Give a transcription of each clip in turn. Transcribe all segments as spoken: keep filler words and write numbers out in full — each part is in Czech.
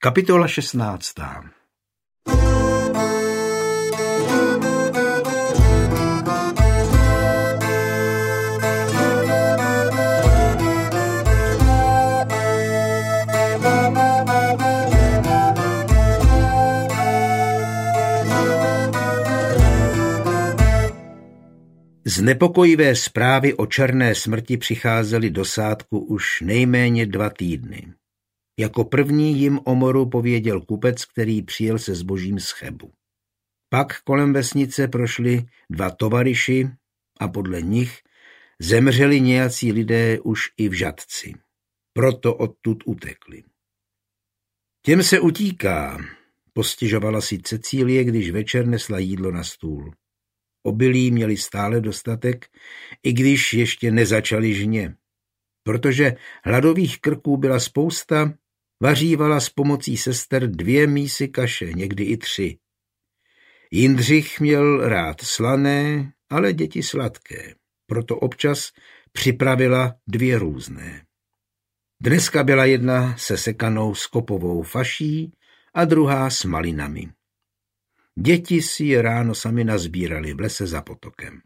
Kapitola šestnáctá. Znepokojivé zprávy o černé smrti přicházely do Sádku už nejméně dva týdny. Jako první jim o moru pověděl kupec, který přijel se zbožím z Chebu. Pak kolem vesnice prošli dva tovaryši a podle nich zemřeli nějací lidé už i v Žatci. Proto odtud utekli. Těm se utíká, postěžovala si Cecílie, když večer nesla jídlo na stůl. Obilí měli stále dostatek, i když ještě nezačali žně. Protože hladových krků byla spousta, vařívala s pomocí sester dvě mísy kaše, někdy i tři. Jindřich měl rád slané, ale děti sladké, proto občas připravila dvě různé. Dneska byla jedna se sekanou skopovou faší a druhá s malinami. Děti si je ráno sami nazbírali v lese za potokem.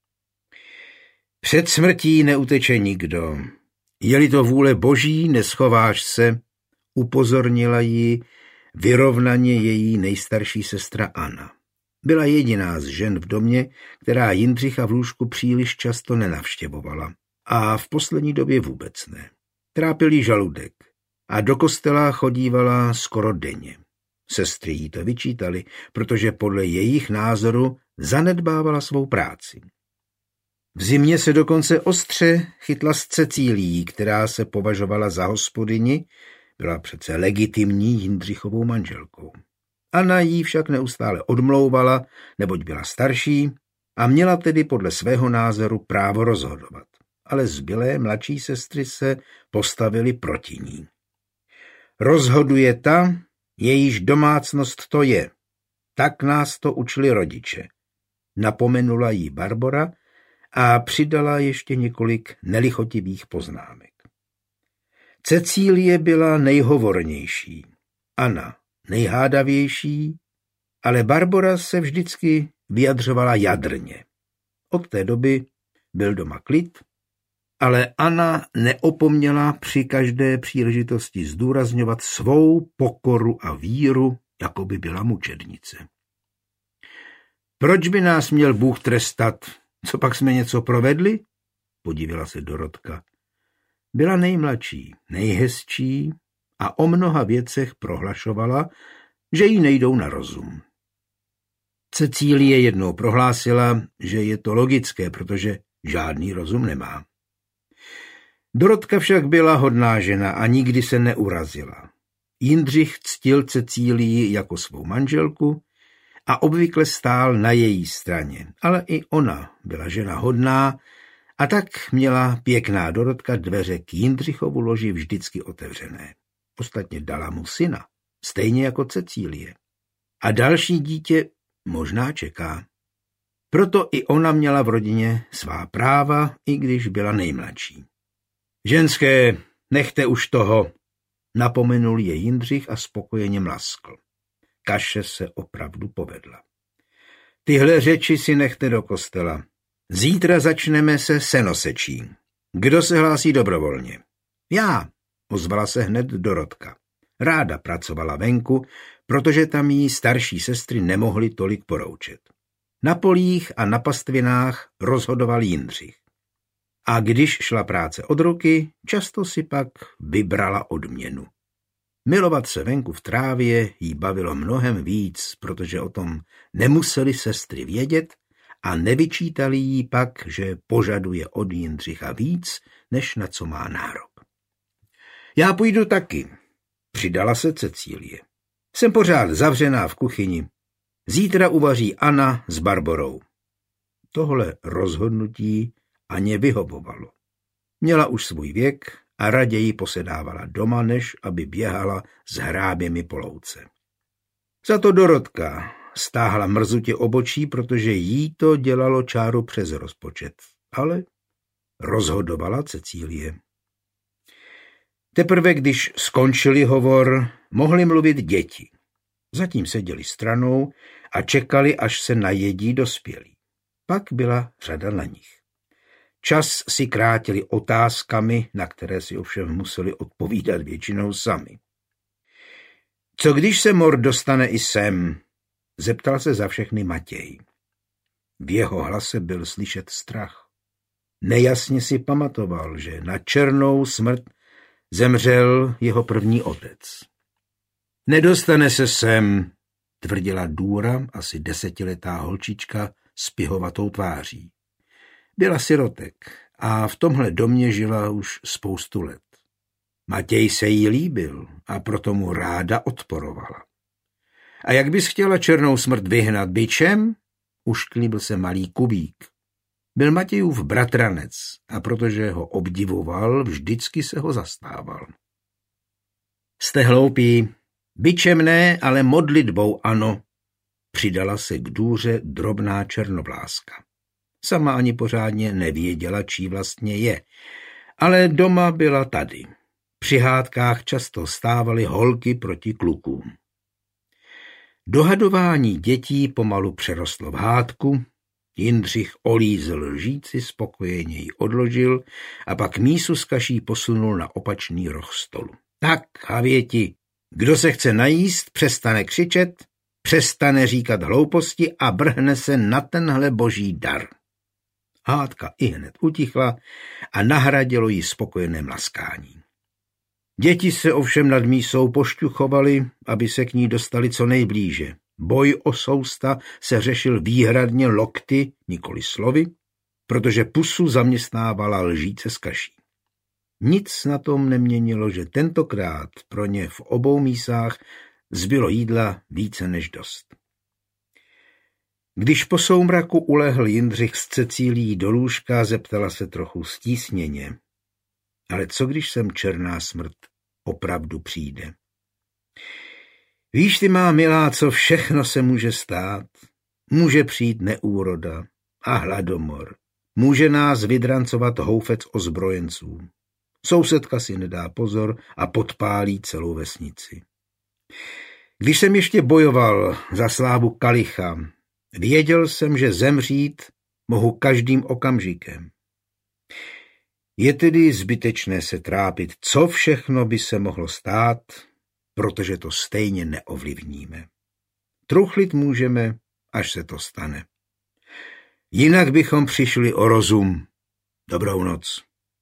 Před smrtí neuteče nikdo. Je-li to vůle boží, neschováš se, upozornila ji vyrovnaně její nejstarší sestra Anna. Byla jediná z žen v domě, která Jindřicha v lůžku příliš často nenavštěvovala. A v poslední době vůbec ne. Trápil jí žaludek a do kostela chodívala skoro denně. Sestry jí to vyčítali, protože podle jejich názoru zanedbávala svou práci. V zimě se dokonce ostře chytla s Cecílií, která se považovala za hospodyni, byla přece legitimní Jindřichovou manželkou. Anna jí však neustále odmlouvala, neboť byla starší a měla tedy podle svého názoru právo rozhodovat. Ale zbylé mladší sestry se postavily proti ní. Rozhoduje ta, jejíž domácnost to je. Tak nás to učili rodiče. Napomenula jí Barbora a přidala ještě několik nelichotivých poznámek. Cecílie byla nejhovornější, Anna nejhádavější, ale Barbora se vždycky vyjadřovala jadrně. Od té doby byl doma klid, ale Anna neopomněla při každé příležitosti zdůrazňovat svou pokoru a víru, jako by byla mučednice. Proč by nás měl Bůh trestat? Co pak jsme něco provedli? Podívila se Dorotka. Byla nejmladší, nejhezčí a o mnoha věcech prohlašovala, že jí nejdou na rozum. Cecílie jednou prohlásila, že je to logické, protože žádný rozum nemá. Dorotka však byla hodná žena a nikdy se neurazila. Jindřich ctil Cecílii jako svou manželku a obvykle stál na její straně, ale i ona byla žena hodná a tak měla pěkná Dorotka dveře k Jindřichovu loži vždycky otevřené. Ostatně dala mu syna, stejně jako Cecílie. A další dítě možná čeká. Proto i ona měla v rodině svá práva, i když byla nejmladší. Ženské, nechte už toho, napomenul je Jindřich a spokojeně mlaskl. Kaše se opravdu povedla. Tyhle řeči si nechte do kostela. Zítra začneme se senosečí. Kdo se hlásí dobrovolně? Já, ozvala se hned Dorotka. Ráda pracovala venku, protože tam jí starší sestry nemohly tolik poroučet. Na polích a na pastvinách rozhodoval Jindřich. A když šla práce od ruky, často si pak vybrala odměnu. Milovat se venku v trávě jí bavilo mnohem víc, protože o tom nemuseli sestry vědět a nevyčítali jí pak, že požaduje od Jindřicha víc, než na co má nárok. Já půjdu taky, přidala se Cecílie. Jsem pořád zavřená v kuchyni. Zítra uvaří Anna s Barborou. Tohle rozhodnutí Aně vyhovovalo. Měla už svůj věk a raději posedávala doma, než aby běhala s hráběmi po louce. Za to Dorotka stáhla mrzutě obočí, protože jí to dělalo čáru přes rozpočet. Ale rozhodovala Cecílie. Teprve když skončili hovor, mohli mluvit děti. Zatím seděli stranou a čekali, až se najedí dospělí. Pak byla řada na nich. Čas si krátili otázkami, na které si ovšem museli odpovídat většinou sami. Co když se mor dostane i sem? Zeptal se za všechny Matěj. V jeho hlase byl slyšet strach. Nejasně si pamatoval, že na černou smrt zemřel jeho první otec. Nedostane se sem, tvrdila Důra, asi desetiletá holčička s pihovatou tváří. Byla sirotek a v tomhle domě žila už spoustu let. Matěj se jí líbil a proto mu ráda odporovala. A jak bys chtěla černou smrt vyhnat bičem? Ušklíbil se malý Kubík. Byl Matějův bratranec a protože ho obdivoval, vždycky se ho zastával. Jste hloupí, bičem ne, ale modlitbou ano, přidala se k Důře drobná černovláska. Sama ani pořádně nevěděla, čí vlastně je, ale doma byla tady. Při hádkách často stávaly holky proti klukům. Dohadování dětí pomalu přerostlo v hádku, Jindřich olízl lžíci, spokojeně ji odložil a pak mísu s kaší posunul na opačný roh stolu. Tak, havěti, kdo se chce najíst, přestane křičet, přestane říkat hlouposti a vrhne se na tenhle boží dar. Hádka ihned utichla a nahradilo jí spokojené mlaskání. Děti se ovšem nad mísou pošťuchovaly, aby se k ní dostali co nejblíže. Boj o sousta se řešil výhradně lokty, nikoli slovy, protože pusu zaměstnávala lžíce s kaší. Nic na tom neměnilo, že tentokrát pro ně v obou mísách zbylo jídla více než dost. Když po soumraku ulehl Jindřich s Cecílií do lůžka, zeptala se trochu stísněně. Ale co když sem černá smrt opravdu přijde? Víš ty, má milá, co všechno se může stát? Může přijít neúroda a hladomor. Může nás vydrancovat houfec ozbrojenců. Sousedka si nedá pozor a podpálí celou vesnici. Když jsem ještě bojoval za slávu Kalicha, věděl jsem, že zemřít mohu každým okamžikem. Je tedy zbytečné se trápit, co všechno by se mohlo stát, protože to stejně neovlivníme. Truchlit můžeme, až se to stane. Jinak bychom přišli o rozum. Dobrou noc.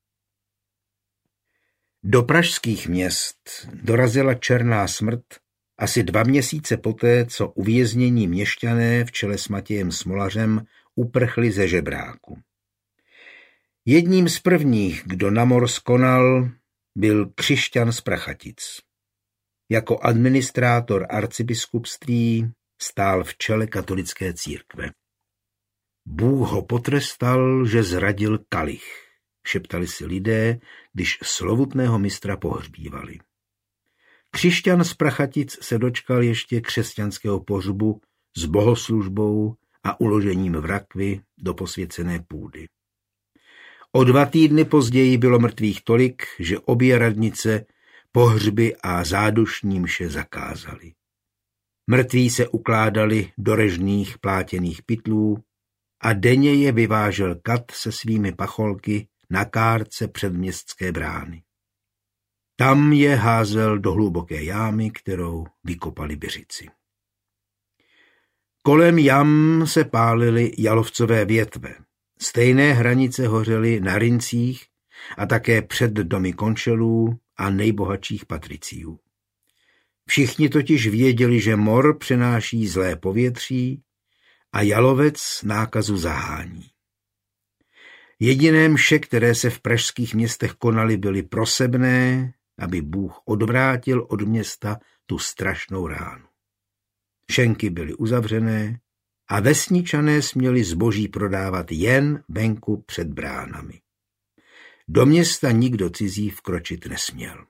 Do pražských měst dorazila černá smrt asi dva měsíce poté, co uvěznění měšťané v čele s Matějem Smolařem uprchli ze žebráku. Jedním z prvních, kdo na mor skonal, byl Křišťan z Prachatic. Jako administrátor arcibiskupství stál v čele katolické církve. Bůh ho potrestal, že zradil Kalich, šeptali si lidé, když slovutného mistra pohřbívali. Křišťan z Prachatic se dočkal ještě křesťanského pohřbu s bohoslužbou a uložením v rakvi do posvěcené půdy. O dva týdny později bylo mrtvých tolik, že obě radnice pohřby a zádušní mše zakázaly. Mrtví se ukládali do režných plátěných pytlů a denně je vyvážel kat se svými pacholky na kárce před městské brány. Tam je házel do hluboké jámy, kterou vykopali Byřici. Kolem jam se pálily jalovcové větve. Stejné hranice hořely na rincích a také před domy končelů a nejbohatších patriciů. Všichni totiž věděli, že mor přenáší zlé povětří a jalovec nákazu zahání. Jediné mše, které se v pražských městech konaly, byly prosebné, aby Bůh odvrátil od města tu strašnou ránu. Šenky byly uzavřené a vesničané směli zboží prodávat jen venku před bránami. Do města nikdo cizí vkročit nesměl.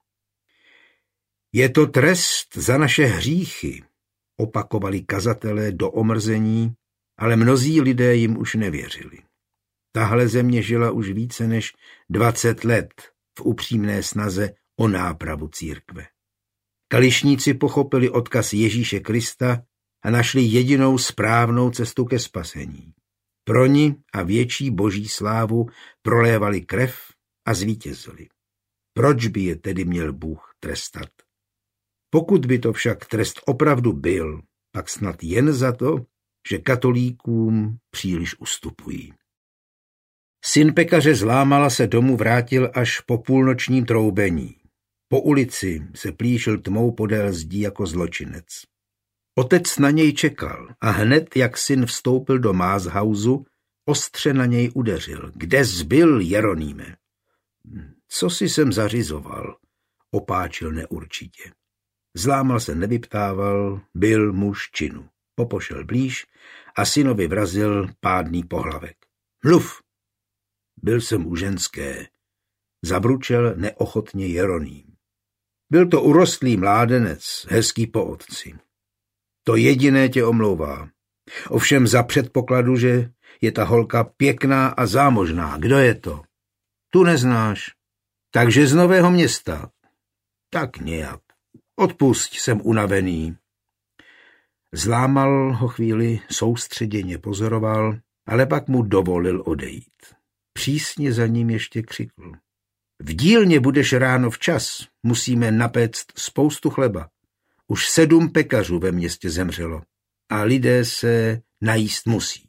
Je to trest za naše hříchy, opakovali kazatelé do omrzení, ale mnozí lidé jim už nevěřili. Tahle země žila už více než dvacet let v upřímné snaze o nápravu církve. Kališníci pochopili odkaz Ježíše Krista a našli jedinou správnou cestu ke spasení. Pro ni a větší boží slávu prolévali krev a zvítězili. Proč by je tedy měl Bůh trestat? Pokud by to však trest opravdu byl, pak snad jen za to, že katolíkům příliš ustupují. Syn pekaře z Lámala se domů vrátil až po půlnočním troubení. Po ulici se plížil tmou podél zdí jako zločinec. Otec na něj čekal a hned, jak syn vstoupil do Mázhausu, ostře na něj udeřil. Kde zbyl, Jeroníme? Co si sem zařizoval? Opáčil neurčitě. Zlámal se nevyptával, byl muž činu. Popošel blíž a synovi vrazil pádný pohlavek. Mluv! Byl jsem u ženské, zabručel neochotně Jeroným. Byl to urostlý mládenec, hezký po otci. To jediné tě omlouvá. Ovšem za předpokladu, že je ta holka pěkná a zámožná. Kdo je to? Tu neznáš. Takže z Nového Města. Tak nějak. Odpusť, jsem unavený. Zlámal ho chvíli, soustředěně pozoroval, ale pak mu dovolil odejít. Přísně za ním ještě křikl. V dílně budeš ráno včas, musíme napéct spoustu chleba. Už sedm pekařů ve městě zemřelo a lidé se najíst musí.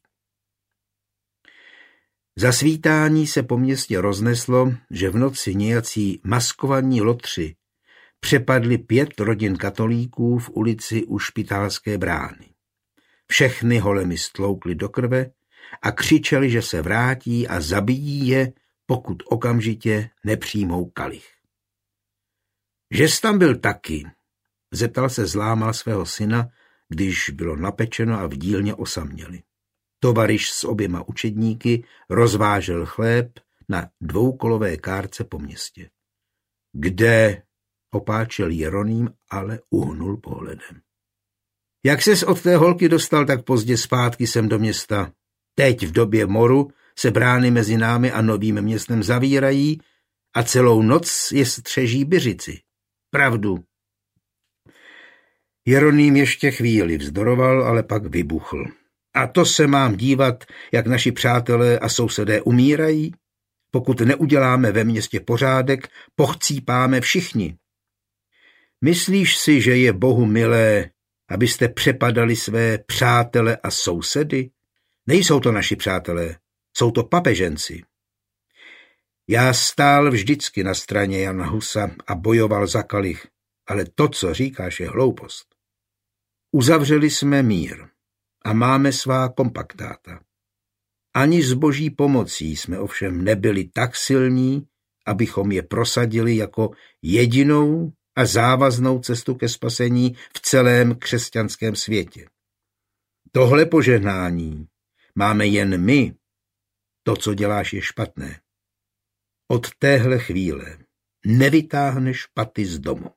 Za svítání se po městě rozneslo, že v noci nějací maskovaní lotři přepadli pět rodin katolíků v ulici u Špitálské brány. Všechny holemi stloukli do krve a křičeli, že se vrátí a zabijí je, pokud okamžitě nepřijmou kalich. Že jsi tam byl taky, zeptal se Zlámal svého syna, když bylo napečeno a v dílně osaměli. Tovaryš s oběma učedníky rozvážel chléb na dvoukolové kárce po městě. Kde? Opáčil Jeroným, ale uhnul pohledem. Jak ses od té holky dostal tak pozdě zpátky sem do města? Teď v době moru se brány mezi námi a Novým Městem zavírají a celou noc je střeží byřici. Pravdu. Jeroným ještě chvíli vzdoroval, ale pak vybuchl. A to se mám dívat, jak naši přátelé a sousedé umírají? Pokud neuděláme ve městě pořádek, pochcípáme všichni. Myslíš si, že je Bohu milé, abyste přepadali své přátele a sousedy? Nejsou to naši přátelé, jsou to papeženci. Já stál vždycky na straně Jana Husa a bojoval za kalich, ale to, co říkáš, je hloupost. Uzavřeli jsme mír a máme svá kompaktáta. Ani s boží pomocí jsme ovšem nebyli tak silní, abychom je prosadili jako jedinou a závaznou cestu ke spasení v celém křesťanském světě. Tohle požehnání máme jen my. To, co děláš, je špatné. Od téhle chvíle nevytáhneš paty z domu.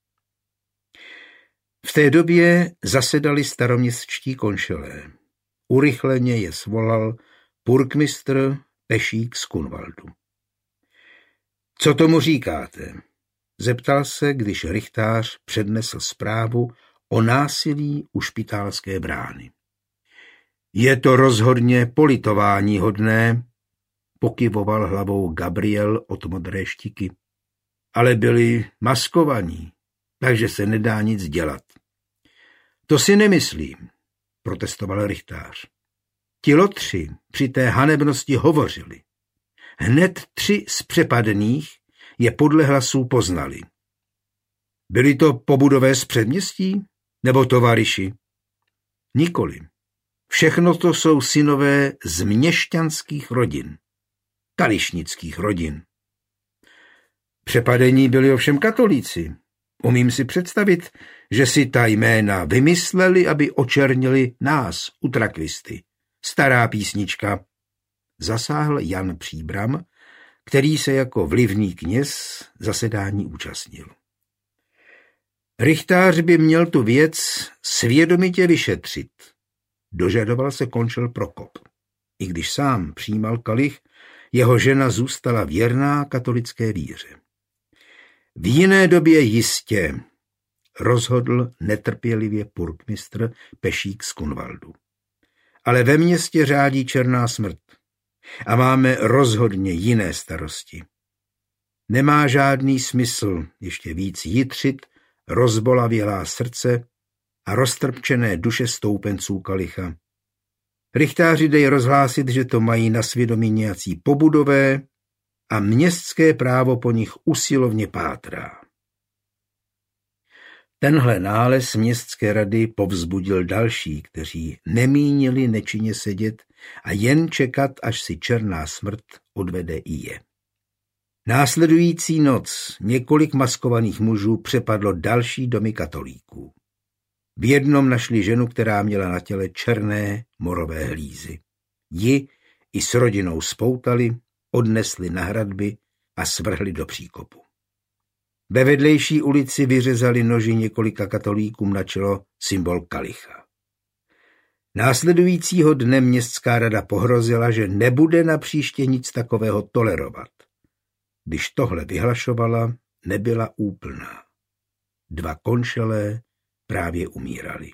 V té době zasedali staroměstští konšelé. Urychleně je svolal purkmistr Pešík z Kunvaldu. Co tomu říkáte? Zeptal se, když rychtář přednesl zprávu o násilí u Špitálské brány. Je to rozhodně politování hodné, pokyvoval hlavou Gabriel od modré štiky. Ale byli maskovaní, takže se nedá nic dělat. To si nemyslím, protestoval rychtář. Ti lotři při té hanebnosti hovořili. Hned tři z přepadených je podle hlasů poznali. Byli to pobudové z předměstí nebo tovaryši? Nikoli. Všechno to jsou synové z měšťanských rodin, kališnických rodin. Přepadení byli ovšem katolíci. Umím si představit, že si ta jména vymysleli, aby očernili nás, utrakvisty. Stará písnička. Zasáhl Jan Příbram, který se jako vlivný kněz zasedání účastnil. Rychtář by měl tu věc svědomitě vyšetřit. Dožadoval se končil Prokop. I když sám přijímal kalich, jeho žena zůstala věrná katolické víře. V jiné době jistě, rozhodl netrpělivě purkmistr Pešík z Kunvaldu. Ale ve městě řádí černá smrt a máme rozhodně jiné starosti. Nemá žádný smysl ještě víc jitřit rozbolavělá srdce a roztrpčené duše stoupenců kalicha. Rychtáři dej rozhlásit, že to mají na svědomí nějací pobudové a městské právo po nich usilovně pátrá. Tenhle nález městské rady povzbudil další, kteří nemínili nečinně sedět a jen čekat, až si černá smrt odvede i je. Následující noc několik maskovaných mužů přepadlo další domy katolíků. V jednom našli ženu, která měla na těle černé morové hlízy. Ji i s rodinou spoutali, odnesli na hradby a svrhli do příkopu. Ve vedlejší ulici vyřezali noži několika katolíkům na čelo symbol kalicha. Následujícího dne městská rada pohrozila, že nebude napříště nic takového tolerovat. Když tohle vyhlašovala, nebyla úplná. Dva konšelé právě umírali.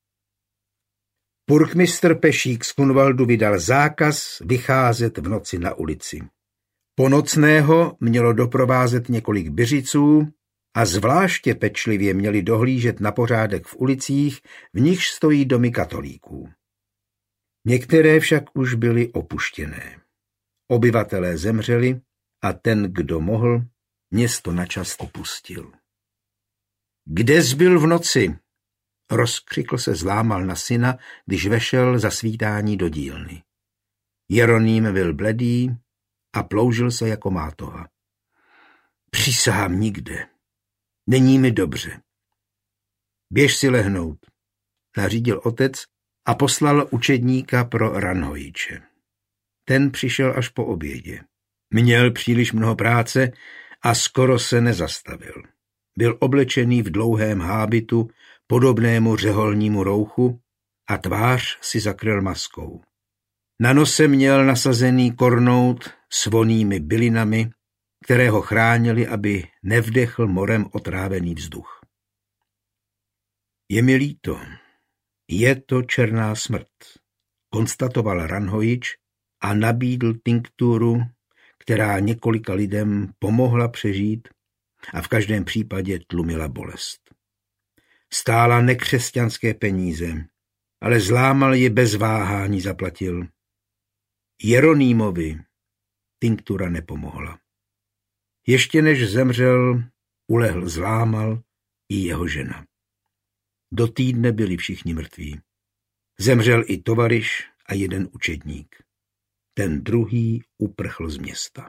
Purkmistr Pešík z Kunvaldu vydal zákaz vycházet v noci na ulici. Ponocného mělo doprovázet několik byřiců a zvláště pečlivě měli dohlížet na pořádek v ulicích, v nichž stojí domy katolíků. Některé však už byly opuštěné. Obyvatelé zemřeli a ten, kdo mohl, město načas opustil. Kde zbyl v noci? Rozkřikl se zlámal na syna, když vešel za svítání do dílny. Jeroným byl bledý a ploužil se jako mátoha. Přísahám nikde. Není mi dobře. Běž si lehnout, nařídil otec a poslal učedníka pro Ranhojiče. Ten přišel až po obědě. Měl příliš mnoho práce a skoro se nezastavil. Byl oblečený v dlouhém hábitu, podobnému řeholnímu rouchu a tvář si zakryl maskou. Na nose měl nasazený kornout s vonnými bylinami, které ho chránili, aby nevdechl morem otrávený vzduch. Je mi líto, je to černá smrt, konstatoval Ranhojič a nabídl tinkturu, která několika lidem pomohla přežít a v každém případě tlumila bolest. Stála nekřesťanské peníze, ale zlámal je bez váhání zaplatil. Jeronýmovi tinktura nepomohla. Ještě než zemřel, ulehl zlámal i jeho žena. Do týdne byli všichni mrtví. Zemřel i tovariš a jeden učedník. Ten druhý uprchl z města.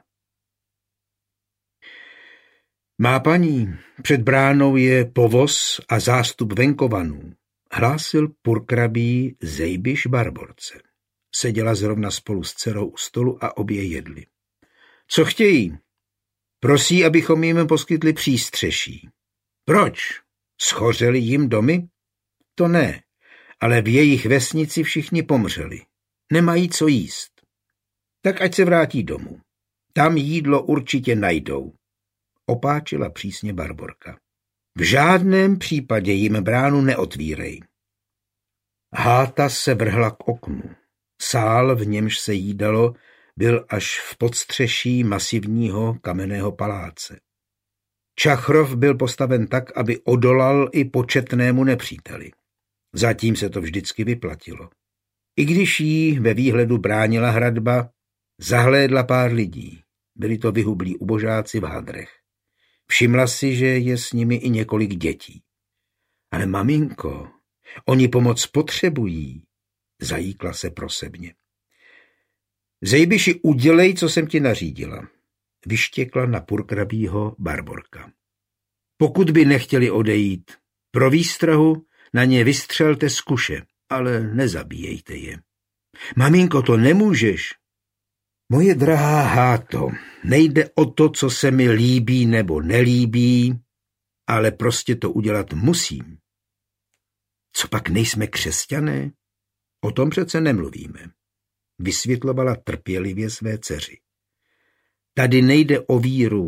Má paní, před bránou je povoz a zástup venkovanů, hlásil purkrabí Zejbiš Barborce. Seděla zrovna spolu s dcerou u stolu a obě jedli. Co chtějí? Prosí, abychom jim poskytli přístřeší. Proč? Schořely jim domy? To ne, ale v jejich vesnici všichni pomřeli. Nemají co jíst. Tak ať se vrátí domů. Tam jídlo určitě najdou. Opáčila přísně Barborka. V žádném případě jim bránu neotvírej. Háta se vrhla k oknu. Sál, v němž se jídalo, byl až v podstřeší masivního kamenného paláce. Čachrov byl postaven tak, aby odolal i početnému nepříteli. Zatím se to vždycky vyplatilo. I když jí ve výhledu bránila hradba, zahlédla pár lidí. Byli to vyhublí ubožáci v hadrech. Všimla si, že je s nimi i několik dětí. Ale maminko, oni pomoc potřebují, zajíkla se prosebně. Zejbiši, udělej, co jsem ti nařídila, vyštěkla na purkrabího Barborka. Pokud by nechtěli odejít, pro výstrahu na ně vystřelte z kuše, ale nezabíjejte je. Maminko, to nemůžeš. Moje drahá Háto, nejde o to, co se mi líbí nebo nelíbí, ale prostě to udělat musím. Co pak nejsme křesťané? O tom přece nemluvíme, vysvětlovala trpělivě své dceři. Tady nejde o víru,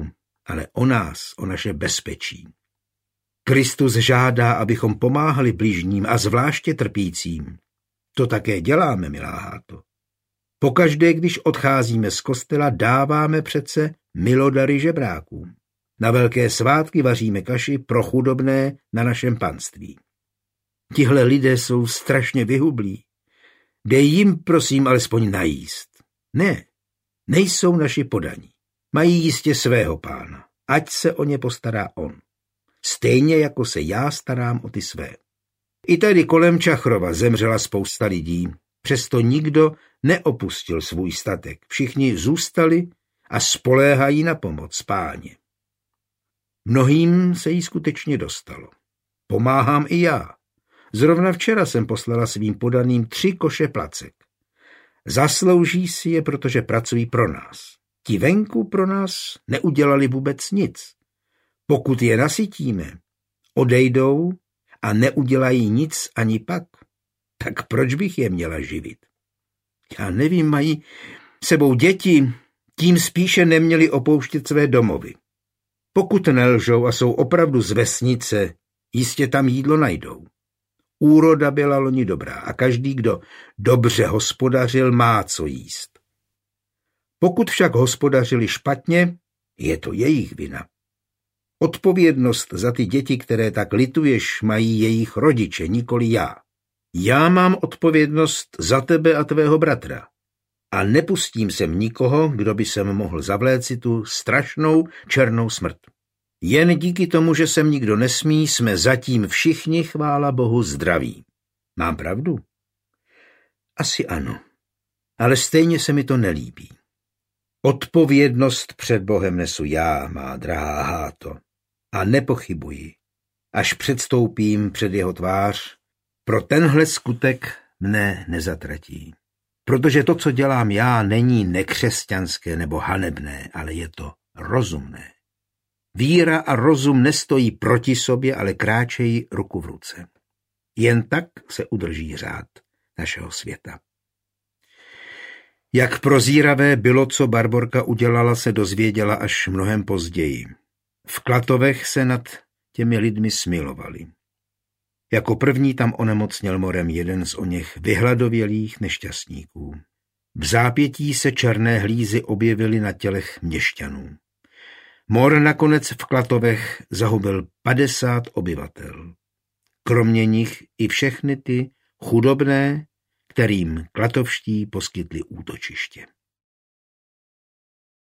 ale o nás, o naše bezpečí. Kristus žádá, abychom pomáhali bližním a zvláště trpícím. To také děláme, milá Háto. Pokaždé, když odcházíme z kostela, dáváme přece milodary žebrákům. Na velké svátky vaříme kaši pro chudobné na našem panství. Tihle lidé jsou strašně vyhublí. Dej jim, prosím, alespoň najíst. Ne, nejsou naši podaní. Mají jistě svého pána. Ať se o ně postará on. Stejně jako se já starám o ty své. I tady kolem Čachrova zemřela spousta lidí, přesto nikdo neopustil svůj statek. Všichni zůstali a spoléhají na pomoc Páně. Mnohým se jí skutečně dostalo. Pomáhám i já. Zrovna včera jsem poslala svým podaným tři koše placek. Zaslouží si je, protože pracují pro nás. Ti venku pro nás neudělali vůbec nic. Pokud je nasytíme, odejdou a neudělají nic ani pak. Tak proč bych je měla živit? Já nevím, mají sebou děti, tím spíše neměli opouštět své domovy. Pokud nelžou a jsou opravdu z vesnice, jistě tam jídlo najdou. Úroda byla loni dobrá a každý, kdo dobře hospodařil, má co jíst. Pokud však hospodařili špatně, je to jejich vina. Odpovědnost za ty děti, které tak lituješ, mají jejich rodiče, nikoli já. Já mám odpovědnost za tebe a tvého bratra. A nepustím sem nikoho, kdo by sem mohl zavléci tu strašnou černou smrt. Jen díky tomu, že sem nikdo nesmí, jsme zatím všichni, chvála Bohu, zdraví. Mám pravdu? Asi ano, ale stejně se mi to nelíbí. Odpovědnost před Bohem nesu já, má drahá Háto, a nepochybuji, až předstoupím před jeho tvář, pro tenhle skutek mne nezatratí. Protože to, co dělám já, není nekřesťanské nebo hanebné, ale je to rozumné. Víra a rozum nestojí proti sobě, ale kráčejí ruku v ruce. Jen tak se udrží řád našeho světa. Jak prozíravé bylo, co Barborka udělala, se dozvěděla až mnohem později. V Klatovech se nad těmi lidmi smilovali. Jako první tam onemocněl morem jeden z oněch vyhladovělých nešťastníků. V zápětí se černé hlízy objevily na tělech měšťanů. Mor nakonec v Klatovech zahubil padesát obyvatel. Kromě nich i všechny ty chudobné, kterým klatovští poskytli útočiště.